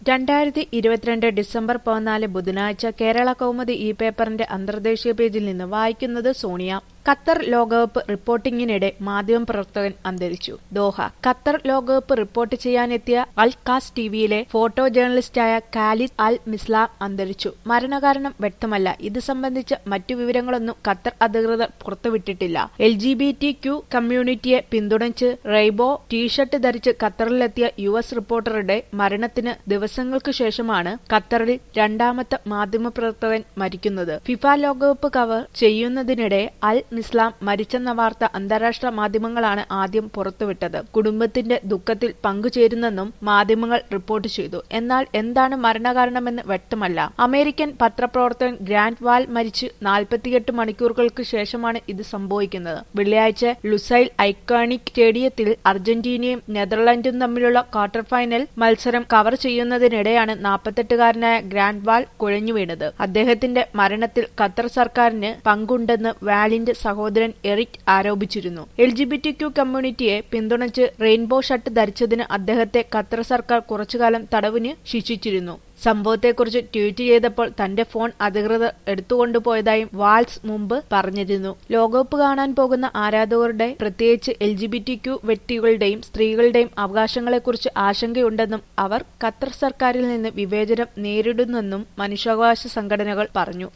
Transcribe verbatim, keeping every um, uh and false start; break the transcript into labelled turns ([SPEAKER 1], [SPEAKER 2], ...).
[SPEAKER 1] രണ്ടായിരത്തി ഇരുപത്തിരണ്ട് ഡിസംബർ പതിനാല് ബുധനാഴ്ച കേരള കൗമുദി ഈ പേപ്പറിന്റെ അന്തർദേശീയ പേജിൽ നിന്ന് വായിക്കുന്നത് സോണിയ. ഖത്തർ ലോകകപ്പ് റിപ്പോർട്ടിംഗിനിടെ മാധ്യമപ്രവർത്തകൻ അന്തരിച്ചു. ദോഹ. ഖത്തർ ലോകകപ്പ് റിപ്പോർട്ട് ചെയ്യാനെത്തിയ അൽ കാസ് ടിവിയിലെ ഫോട്ടോ ജേർണലിസ്റ്റായ ഖാലിദ് അൽ മിസ്ലാം അന്തരിച്ചു. മരണകാരണം വ്യക്തമല്ല. ഇത് സംബന്ധിച്ച മറ്റു വിവരങ്ങളൊന്നും ഖത്തർ അധികൃതർ പുറത്തുവിട്ടിട്ടില്ല. L G B T Q കമ്മ്യൂണിറ്റിയെ പിന്തുണച്ച് റെയിൻബോ ടീഷർട്ട് ധരിച്ച് ഖത്തറിലെത്തിയ യു എസ് റിപ്പോർട്ടറുടെ മരണത്തിന് ദിവസങ്ങൾക്ക് ശേഷമാണ് ഖത്തറിൽ രണ്ടാമത്തെ മാധ്യമപ്രവർത്തകൻ മരിക്കുന്നത്. ഫിഫ ലോകകപ്പ് കവർ ചെയ്യുന്നതിനിടെ അൽ മിസ്ലാം മരിച്ചെന്ന വാർത്ത അന്താരാഷ്ട്ര മാധ്യമങ്ങളാണ് ആദ്യം പുറത്തുവിട്ടത്. കുടുംബത്തിന്റെ ദുഃഖത്തിൽ പങ്കുചേരുന്നെന്നും മാധ്യമങ്ങൾ റിപ്പോർട്ട് ചെയ്തു. എന്നാൽ എന്താണ് മരണകാരണമെന്ന് വ്യക്തമല്ല. അമേരിക്കൻ പത്രപ്രവർത്തകൻ ഗ്രാന്റ് വാൽ മരിച്ച് നാൽപ്പത്തിയെട്ട് മണിക്കൂറുകൾക്ക് ശേഷമാണ് ഇത് സംഭവിക്കുന്നത്. വെള്ളിയാഴ്ച ലുസൈൽ ഐക്കോണിക് സ്റ്റേഡിയത്തിൽ അർജന്റീനയും നെതർലൻഡും തമ്മിലുള്ള ക്വാർട്ടർ ഫൈനൽ മത്സരം കവർ ചെയ്യുന്നതിനിടെയാണ് നാൽപ്പത്തെട്ടുകാരനായ ഗ്രാന്റ് വാൽ കുഴഞ്ഞു വീണത്. അദ്ദേഹത്തിന്റെ മരണത്തിൽ ഖത്തർ സർക്കാരിന് പങ്കുണ്ടെന്ന് വാലിന്റെ സഹോദരൻ എറിക് ആരോപിച്ചിരുന്നു. L G B T Q കമ്മ്യൂണിറ്റിയെ പിന്തുണച്ച് റെയിൻബോ ഷർട്ട് ധരിച്ചതിന് അദ്ദേഹത്തെ ഖത്തർ സർക്കാർ കുറച്ചുകാലം തടവിന് ശിക്ഷിച്ചിരുന്നു. സംഭവത്തെക്കുറിച്ച് ട്വീറ്റ് ചെയ്തപ്പോൾ തന്റെ ഫോൺ അധികൃതർ എടുത്തുകൊണ്ടുപോയതായും വാൽസ് മുമ്പ് പറഞ്ഞിരുന്നു. ലോകകപ്പ് കാണാൻ പോകുന്ന ആരാധകരുടെ, പ്രത്യേകിച്ച് L G B T Q വ്യക്തികളുടെയും സ്ത്രീകളുടെയും അവകാശങ്ങളെക്കുറിച്ച് ആശങ്കയുണ്ടെന്നും അവർ ഖത്തർ സർക്കാരിൽ നിന്ന് വിവേചനം നേരിടുന്നെന്നും മനുഷ്യാവകാശ സംഘടനകൾ പറഞ്ഞു.